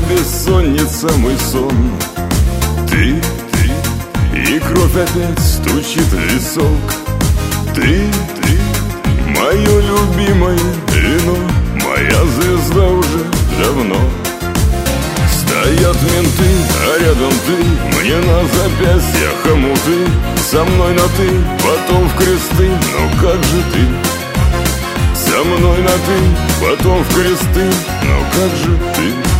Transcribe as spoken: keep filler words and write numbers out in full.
бессонница мой сон. Ты, ты, и кровь опять стучит в висок. Ты, ты, мое любимое вино, моя звезда уже давно. Стоят менты, а рядом ты, мне на запястьях хомуты. Со мной на ты, потом в кресты, но как же ты? Со мной на ты, потом в кресты, но как же ты?